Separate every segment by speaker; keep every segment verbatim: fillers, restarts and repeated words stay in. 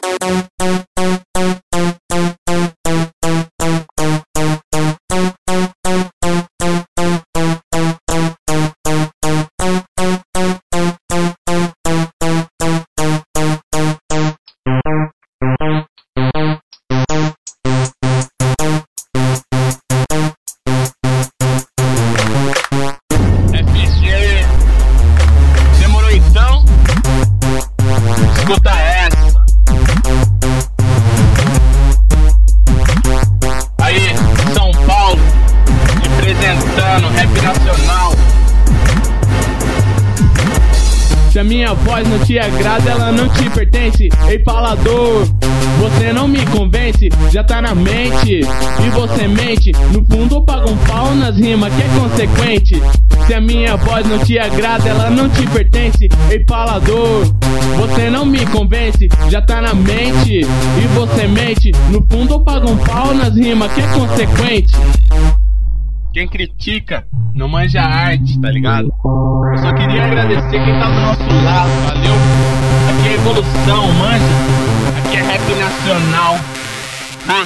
Speaker 1: Se a minha voz não te agrada, ela não te pertence. Ei, falador, você não me convence. Já tá na mente e você mente. No fundo paga um pau nas rimas que é consequente. Se a minha voz não te agrada, ela não te pertence. Ei, falador, você não me convence. Já tá na mente e você mente. No fundo paga um pau nas rimas que é consequente.
Speaker 2: Quem critica não manja arte, tá ligado? Eu só queria agradecer quem tá do nosso lado, valeu? Aqui é evolução, manja? Aqui é rap nacional. Ah.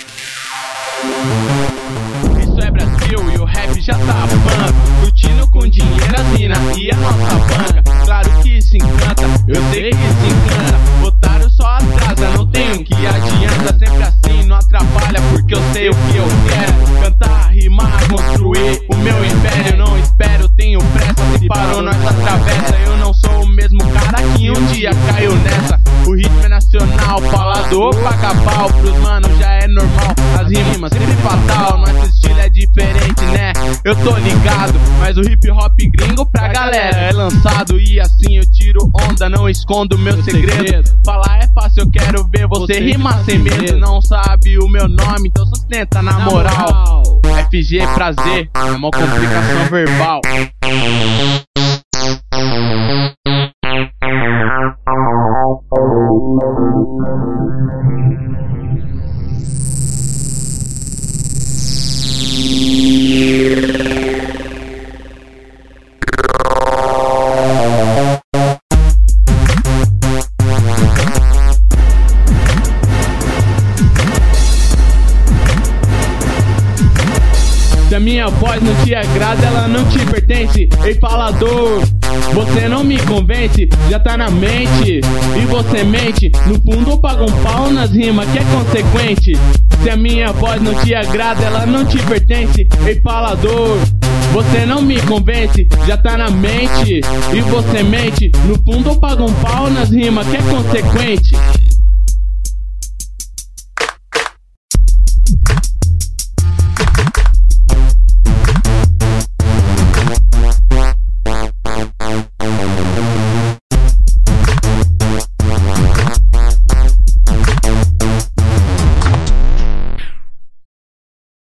Speaker 1: Isso é Brasil e o rap já tá punk. Curtindo com dinheiro as mina e a nossa banca. Claro que se encanta, eu sei que se encanta. Otário só atrasa, não tem o que adianta. Sempre assim, não atrapalha porque eu sei o que eu quero. Cantar, rimar, construir o meu império. Não espero, tenho pressa, se parou nós atravessa. Eu não sou o mesmo cara que um dia caiu nessa. O ritmo é nacional, falador, paga pau. Pros manos já é normal, as rimas sempre fatal. Nosso estilo é diferente, né? Eu tô ligado, mas o hip hop gringo pra galera é lançado. E assim eu tiro onda, não escondo meu segredo. Falar é fácil, eu quero ver você rimar sem medo. Não sabe o meu nome, então sustenta na moral. F G prazer, é uma complicação verbal. Se a minha voz não te agrada, ela não te pertence. Ei, falador, você não me convence. Já tá na mente e você mente. No fundo paga um pau nas rimas que é consequente. Se a minha voz não te agrada, ela não te pertence. Ei, falador, você não me convence. Já tá na mente e você mente. No fundo paga um pau nas rimas que é consequente.